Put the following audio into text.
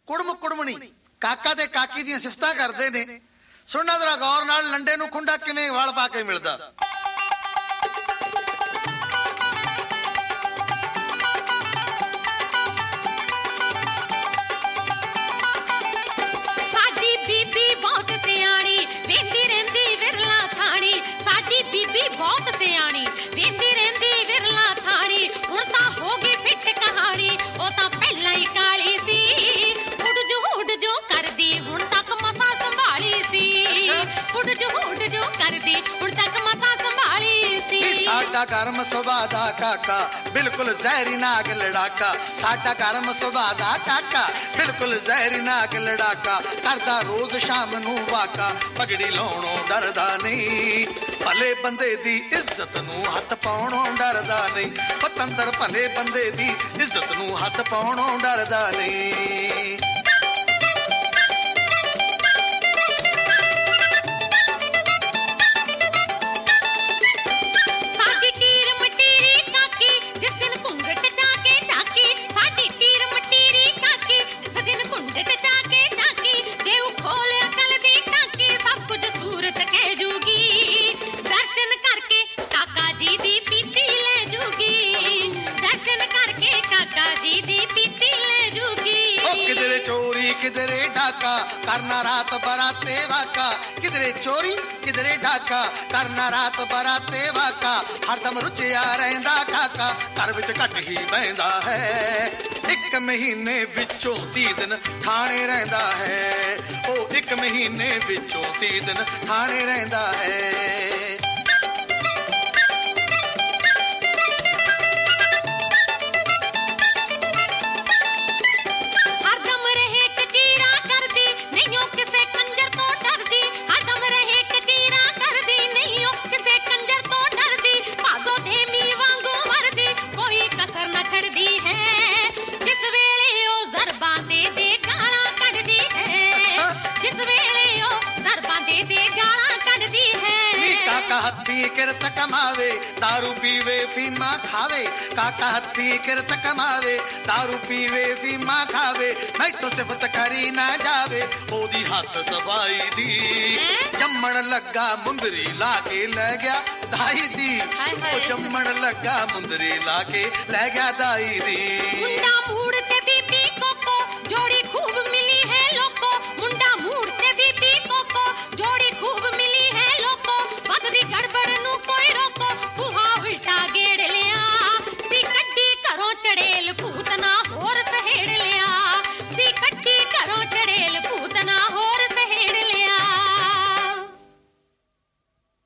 ਕੁੜਮ ਕੁੜਮਣੀ ਕਾਕਾ ਤੇ ਕਾਕੀ ਦੀਆਂ ਸਿਫਤਾਂ ਕਰਦੇ ਨੇ। ਸੁਣਨਾ ਜ਼ਰਾ ਗੌਰ ਨਾਲ, ਲੰਡੇ ਨੂੰ ਖੁੰਡਾ ਕਿਵੇਂ ਵਲ ਪਾ ਕੇ ਮਿਲਦਾ। ਸਾਡੀ ਬੀਬੀ ਬਹੁਤ ਸਿਆਣੀ ਵੇਂਦੀ ਰਹਿੰਦੀ ਵਿਰਲਾ ਥਾਣੀ। ਸਾਡੀ ਬੀਬੀ ਬਹੁਤ ਸਿਆਣੀ ਵੇਂਦੀ ਰਹਿੰਦੀ ਵਿਰਲਾ ਥਾਣੀ। ਹੁਣ ਤਾਂ ਹੋ ਗਈ ਫਿੱਟ ਕਹਾਣੀ, ਉਹ ਤਾਂ ਪਹਿਲਾਂ ਹੀ ਕਾਲੀ ਸੀ। ਉੱਡ ਜੋ ਕਰਦੀ ਹੁਣ ਤੱਕ ਮਸਾਂ ਸੰਭਾਲੀ ਸੀ। ਉੱਡ ਜੋ ਕਰਦੀ ਹੁਣ ਤੱਕ ਮਸਾਂ ਸੰਭਾਲੀ ਸੀ। ਸਾਡਾ ਗਰਮ ਸੁਭਾਅ ਦਾ ਕਾਕਾ ਬਿਲਕੁਲ ਜ਼ਹਿਰੀ ਨਾਗ ਲੜਾਕਾ। ਸਾਡਾ ਗਰਮ ਸੁਭਾਅ ਦਾ ਕਾਕਾ ਬਿਲਕੁਲ ਜ਼ਹਿਰੀ ਨਾਗ ਲੜਾਕਾ। ਕਰਦਾ ਰੋਜ਼ ਸ਼ਾਮ ਨੂੰ ਵਾਕਾ, ਪਗੜੀ ਲਾਉਣੋਂ ਡਰਦਾ ਨਹੀਂ। ਭਲੇ ਬੰਦੇ ਦੀ ਇੱਜ਼ਤ ਨੂੰ ਹੱਥ ਪਾਉਣੋਂ ਡਰਦਾ ਨਹੀਂ। ਪਤੰਦਰ ਭਲੇ ਬੰਦੇ ਦੀ ਇੱਜ਼ਤ ਨੂੰ ਹੱਥ ਪਾਉਣੋਂ ਡਰਦਾ ਨਹੀਂ। किधरे डाका करना रात बराते वाका। किधरे चोरी किधरे डाका करना रात बराते वाका। हरदम रुचिया रहिंदा काका घर विच घट ही बहिंदा है। एक महीने विचों 30 दिन ठाणे रहिंदा है। ओ एक महीने विचों 30 दिन ठाणे रहिंदा है। हत्थी किरत कमावे दारू पीवे फीमा खावे। काका हत्थी किरत कमावे दारू पीवे फीमा खावे। मैं तो सिफत करी ना जावे ओदी हथ सफाई दी। जम्मण लगा मुंदरी लाके ले गया दाई दी। ओ जम्मण लगा मुंदरी लाके ले गया दाई दी।